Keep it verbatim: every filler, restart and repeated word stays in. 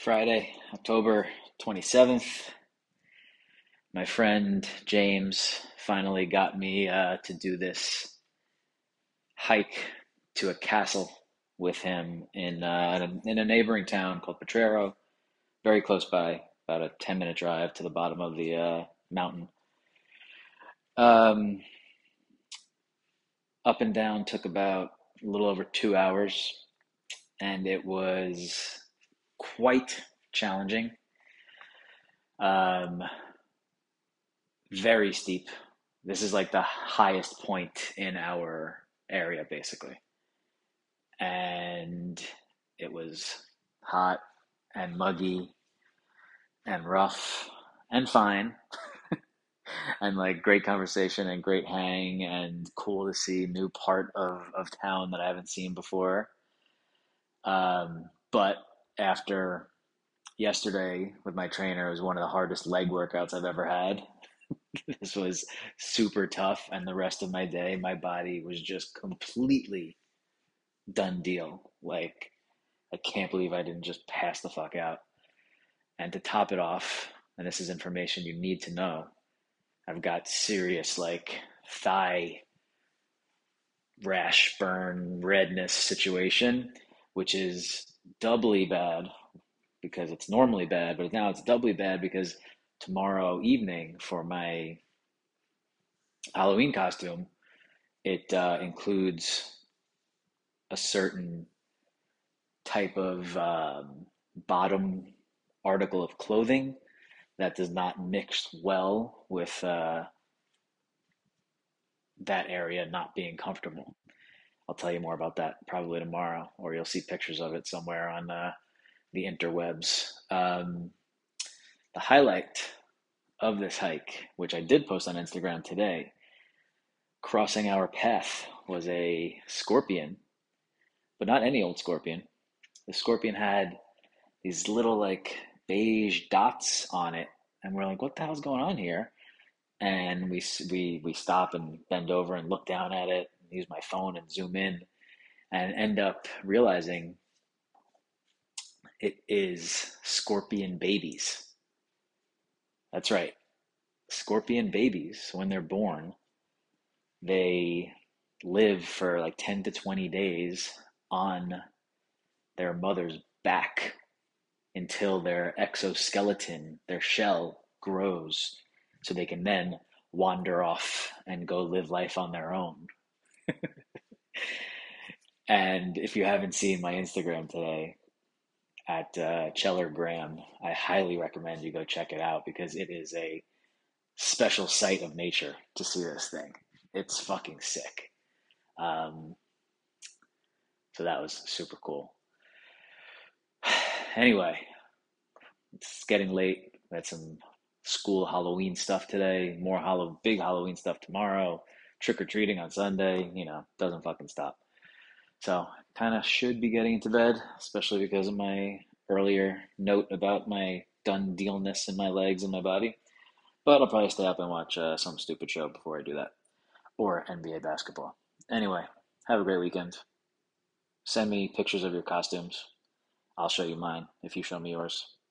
Friday, October twenty-seventh. My friend James finally got me uh, to do this hike to a castle with him in, uh, in a neighboring town called Potrero, very close by, about a ten minute drive to the bottom of the uh, mountain. Um, Up and down took about a little over two hours, and it was quite challenging. Um, Very steep. This is like the highest point in our area, basically. And it was hot and muggy and rough and fine and like great conversation and great hang and cool to see new part of, of town that I haven't seen before. Um, but after yesterday with my trainer, it was one of the hardest leg workouts I've ever had. This was super tough, and the rest of my day, my body was just completely done deal. Like, I can't believe I didn't just pass the fuck out. And to top it off, and this is information you need to know, I've got serious, like, thigh rash, burn, redness situation, which is doubly bad because it's normally bad, but now it's doubly bad because tomorrow evening for my Halloween costume, it uh, includes a certain type of um, bottom article of clothing that does not mix well with uh, that area not being comfortable. I'll tell you more about that probably tomorrow, or you'll see pictures of it somewhere on uh, the interwebs. Um, the highlight of this hike, which I did post on Instagram today, crossing our path was a scorpion, but not any old scorpion. The scorpion had these little like beige dots on it, and we're like, "What the hell's going on here?" And we we we stop and bend over and look down at it, use my phone and zoom in, and end up realizing it is scorpion babies. That's right, scorpion babies. When they're born, they live for like ten to twenty days on their mother's back until their exoskeleton, their shell, grows so they can then wander off and go live life on their own. And if you haven't seen my Instagram today at uh, Cheller Graham, I highly recommend you go check it out because it is a special sight of nature to see this thing. It's fucking sick. Um, so that was super cool. Anyway, it's getting late. We had some school Halloween stuff today, more Hallow big Halloween stuff tomorrow, trick or treating on Sunday, you know, doesn't fucking stop. So, kind of should be getting into bed, especially because of my earlier note about my done dealness in my legs and my body. But I'll probably stay up and watch uh, some stupid show before I do that, or N B A basketball. Anyway, have a great weekend. Send me pictures of your costumes. I'll show you mine if you show me yours.